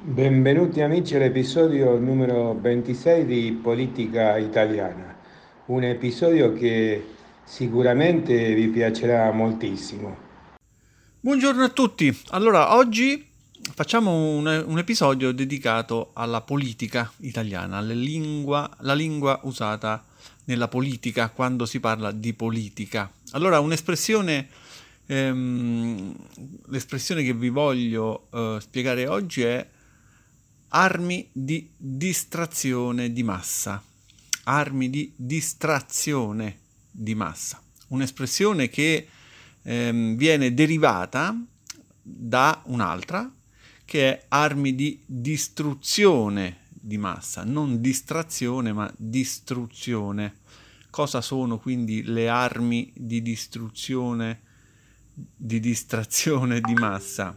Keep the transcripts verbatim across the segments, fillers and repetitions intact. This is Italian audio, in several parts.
Benvenuti amici all'episodio numero ventisei di Politica Italiana, un episodio che sicuramente vi piacerà moltissimo. Buongiorno a tutti. Allora, oggi facciamo un, un episodio dedicato alla politica italiana, alla lingua, la lingua usata nella politica quando si parla di politica. Allora, un'espressione, ehm, l'espressione che vi voglio eh, spiegare oggi è armi di distrazione di massa. Armi di distrazione di massa. Un'espressione che ehm, viene derivata da un'altra che è armi di distruzione di massa, non distrazione ma distruzione. Cosa sono quindi le armi di distruzione, di distrazione di massa?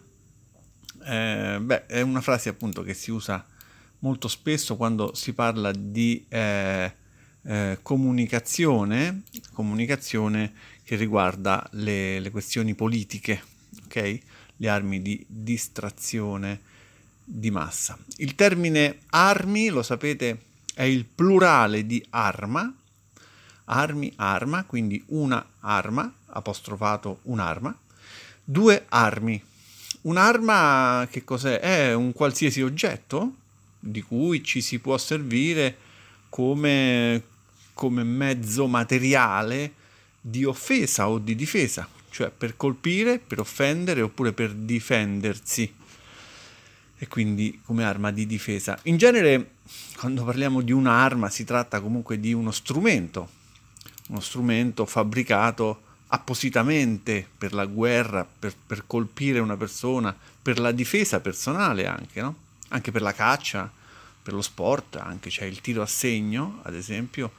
Eh, beh, è una frase appunto che si usa molto spesso quando si parla di eh, eh, comunicazione, comunicazione che riguarda le, le questioni politiche, ok? Le armi di distrazione di massa. Il termine armi, lo sapete, è il plurale di arma, armi, arma, quindi una arma, apostrofato un'arma, due armi. Un'arma che cos'è? È un qualsiasi oggetto di cui ci si può servire come, come mezzo materiale di offesa o di difesa, cioè per colpire, per offendere oppure per difendersi e quindi come arma di difesa. In genere, quando parliamo di un'arma, si tratta comunque di uno strumento, uno strumento fabbricato appositamente per la guerra, per, per colpire una persona, per la difesa personale anche, no? Anche per la caccia, per lo sport, anche c'è il tiro a segno, ad esempio.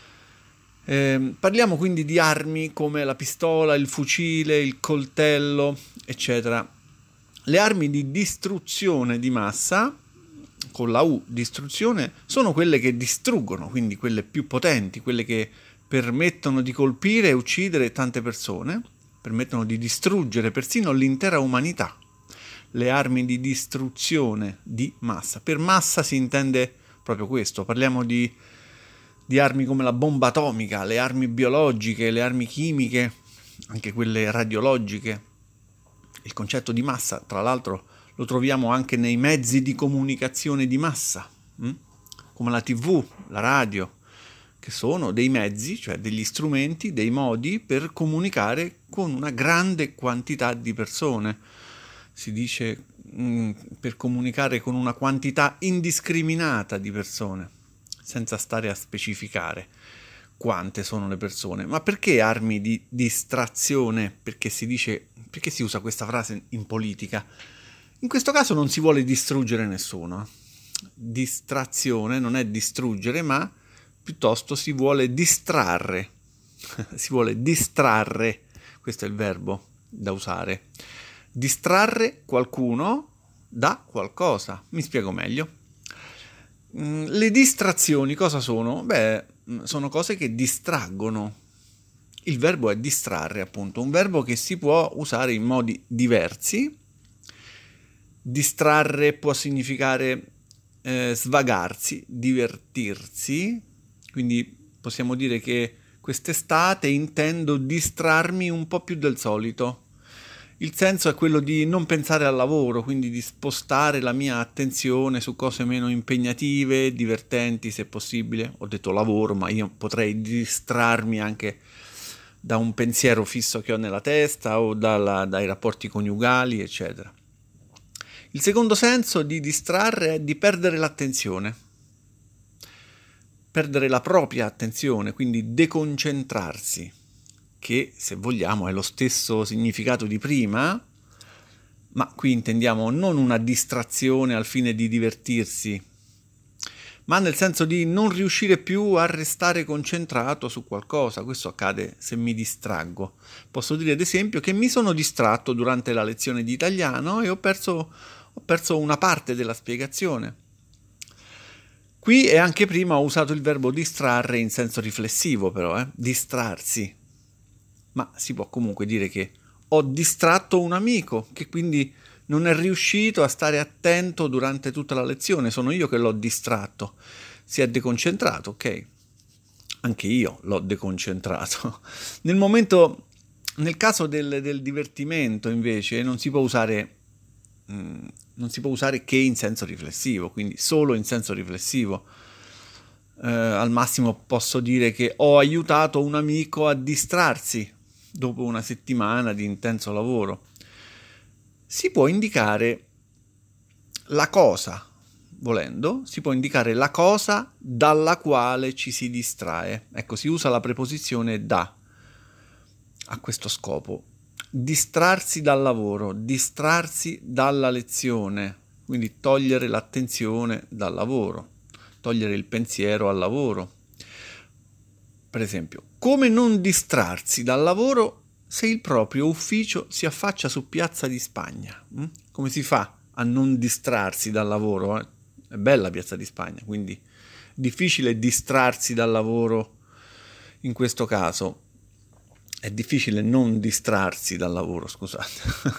Eh, parliamo quindi di armi come la pistola, il fucile, il coltello, eccetera. Le armi di distruzione di massa, con la U, distruzione, sono quelle che distruggono, quindi quelle più potenti, quelle che permettono di colpire e uccidere tante persone, permettono di distruggere persino l'intera umanità. Le armi di distruzione di massa. Per massa si intende proprio questo, parliamo di, di armi come la bomba atomica, le armi biologiche, le armi chimiche, anche quelle radiologiche. Il concetto di massa, tra l'altro, lo troviamo anche nei mezzi di comunicazione di massa, hm? Come la tivù, la radio, che sono dei mezzi, cioè degli strumenti, dei modi per comunicare con una grande quantità di persone. Si dice mh, per comunicare con una quantità indiscriminata di persone, senza stare a specificare quante sono le persone. Ma perché armi di distrazione? Perché si dice, perché si usa questa frase in politica? In questo caso non si vuole distruggere nessuno. Distrazione non è distruggere, ma piuttosto si vuole distrarre. Si vuole distrarre, questo è il verbo da usare. Distrarre qualcuno da qualcosa. Mi spiego meglio. Le distrazioni cosa sono? Beh, sono cose che distraggono. Il verbo è distrarre, appunto, un verbo che si può usare in modi diversi. Distrarre può significare eh, svagarsi, divertirsi, quindi possiamo dire che quest'estate intendo distrarmi un po' più del solito. Il senso è quello di non pensare al lavoro, quindi di spostare la mia attenzione su cose meno impegnative, divertenti se possibile. Ho detto lavoro, ma io potrei distrarmi anche da un pensiero fisso che ho nella testa o dalla, dai rapporti coniugali, eccetera. Il secondo senso di distrarre è di perdere l'attenzione, perdere la propria attenzione, quindi deconcentrarsi, che se vogliamo è lo stesso significato di prima, ma qui intendiamo non una distrazione al fine di divertirsi, ma nel senso di non riuscire più a restare concentrato su qualcosa. Questo accade se mi distraggo. Posso dire ad esempio che mi sono distratto durante la lezione di italiano e ho perso, ho perso una parte della spiegazione. Qui e anche prima ho usato il verbo distrarre in senso riflessivo, però, eh? Distrarsi. Ma si può comunque dire che ho distratto un amico, che quindi non è riuscito a stare attento durante tutta la lezione, sono io che l'ho distratto, si è deconcentrato, ok? Anche io l'ho deconcentrato. Nel momento, nel caso del, del divertimento invece non si può usare mh, non si può usare che in senso riflessivo, quindi solo in senso riflessivo. Eh, al massimo posso dire che ho aiutato un amico a distrarsi dopo una settimana di intenso lavoro. Si può indicare la cosa, volendo, si può indicare la cosa dalla quale ci si distrae. Ecco, si usa la preposizione da a questo scopo. Distrarsi dal lavoro, distrarsi dalla lezione, quindi togliere l'attenzione dal lavoro, togliere il pensiero al lavoro. Per esempio, come non distrarsi dal lavoro se il proprio ufficio si affaccia su Piazza di Spagna? Come si fa a non distrarsi dal lavoro? È bella Piazza di Spagna, quindi difficile distrarsi dal lavoro in questo caso. È difficile non distrarsi dal lavoro, scusate.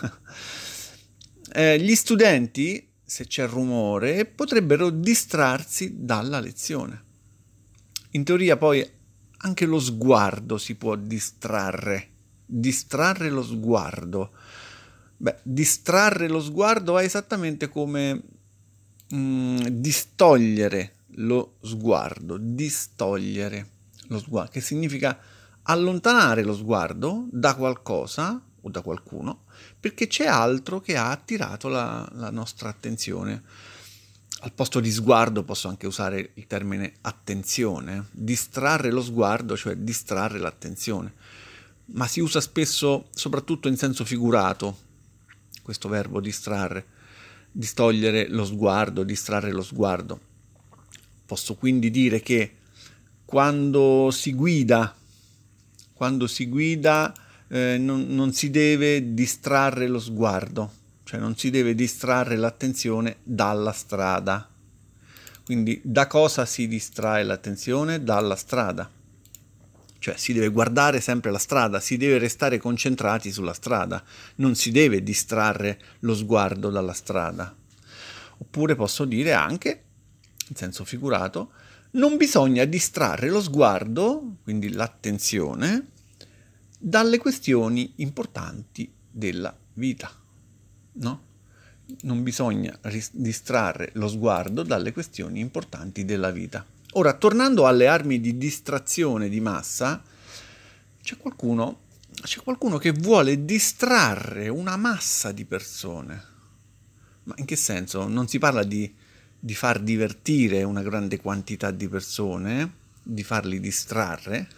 eh, gli studenti, se c'è rumore, potrebbero distrarsi dalla lezione. In teoria poi anche lo sguardo si può distrarre. Distrarre lo sguardo. Beh, distrarre lo sguardo è esattamente come mh, distogliere lo sguardo. Distogliere lo sguardo, che significa allontanare lo sguardo da qualcosa o da qualcuno perché c'è altro che ha attirato la, la nostra attenzione. Al posto di sguardo posso anche usare il termine attenzione, distrarre lo sguardo, cioè distrarre l'attenzione, ma si usa spesso soprattutto in senso figurato questo verbo distrarre, distogliere lo sguardo, distrarre lo sguardo. Posso quindi dire che quando si guida Quando si guida eh, non, non si deve distrarre lo sguardo, cioè non si deve distrarre l'attenzione dalla strada. Quindi da cosa si distrae l'attenzione? Dalla strada. Cioè si deve guardare sempre la strada, si deve restare concentrati sulla strada, non si deve distrarre lo sguardo dalla strada. Oppure posso dire anche, in senso figurato, non bisogna distrarre lo sguardo, quindi l'attenzione, dalle questioni importanti della vita, no? Non bisogna ris- distrarre lo sguardo dalle questioni importanti della vita. Ora, tornando alle armi di distrazione di massa, c'è qualcuno, c'è qualcuno che vuole distrarre una massa di persone. Ma in che senso? Non si parla di di far divertire una grande quantità di persone, di farli distrarre,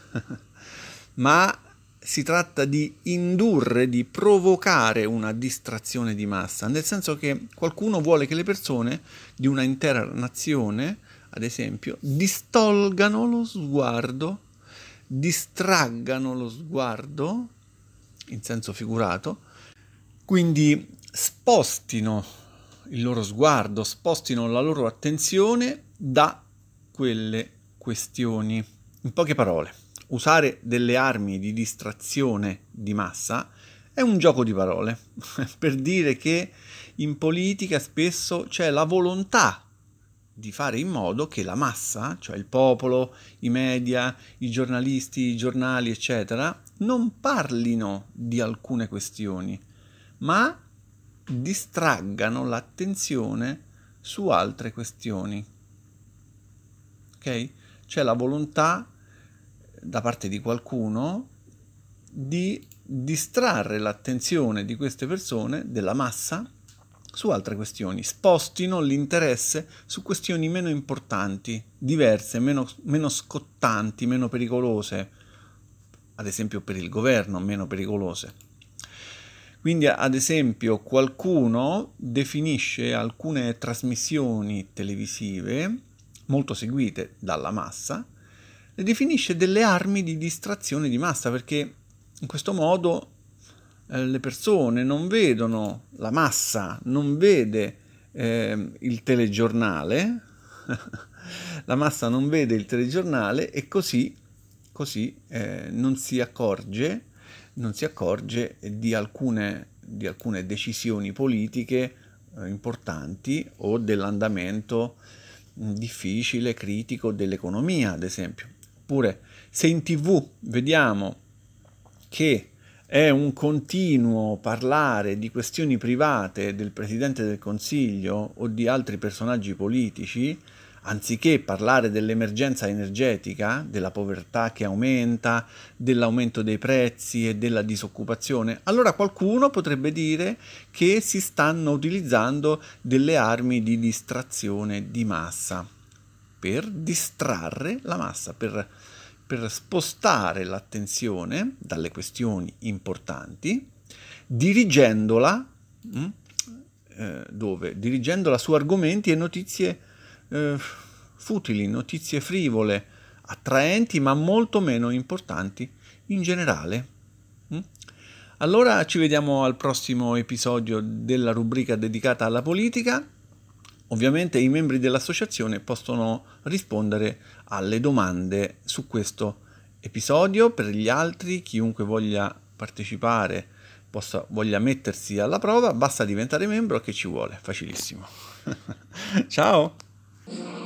ma si tratta di indurre, di provocare una distrazione di massa, nel senso che qualcuno vuole che le persone di una intera nazione, ad esempio, distolgano lo sguardo, distraggano lo sguardo, in senso figurato, quindi spostino il loro sguardo, spostino la loro attenzione da quelle questioni. In poche parole, usare delle armi di distrazione di massa è un gioco di parole per dire che in politica spesso c'è la volontà di fare in modo che la massa, cioè il popolo, i media, i giornalisti, i giornali, eccetera, non parlino di alcune questioni, ma distraggano l'attenzione su altre questioni. Ok? C'è la volontà da parte di qualcuno di distrarre l'attenzione di queste persone, della massa, su altre questioni, spostino l'interesse su questioni meno importanti, diverse, meno, meno scottanti, meno pericolose, ad esempio per il governo, meno pericolose. Quindi, ad esempio, qualcuno definisce alcune trasmissioni televisive molto seguite dalla massa, le definisce delle armi di distrazione di massa, perché in questo modo eh, le persone non vedono, la massa non vede eh, il telegiornale, la massa non vede il telegiornale e così, così eh, non si accorge non si accorge di alcune di alcune decisioni politiche eh, importanti o dell'andamento mh, difficile, critico dell'economia, ad esempio. Oppure se in tv vediamo che è un continuo parlare di questioni private del Presidente del Consiglio o di altri personaggi politici, anziché parlare dell'emergenza energetica, della povertà che aumenta, dell'aumento dei prezzi e della disoccupazione, allora qualcuno potrebbe dire che si stanno utilizzando delle armi di distrazione di massa, per distrarre la massa, per per spostare l'attenzione dalle questioni importanti, dirigendola, mh, eh, dove? Dirigendola su argomenti e notizie eh, futili, notizie frivole, attraenti ma molto meno importanti in generale. mh? Allora ci vediamo al prossimo episodio della rubrica dedicata alla politica. Ovviamente i membri dell'associazione possono rispondere alle domande su questo episodio. Per gli altri, chiunque voglia partecipare, possa, voglia mettersi alla prova, basta diventare membro, che ci vuole, facilissimo. Ciao!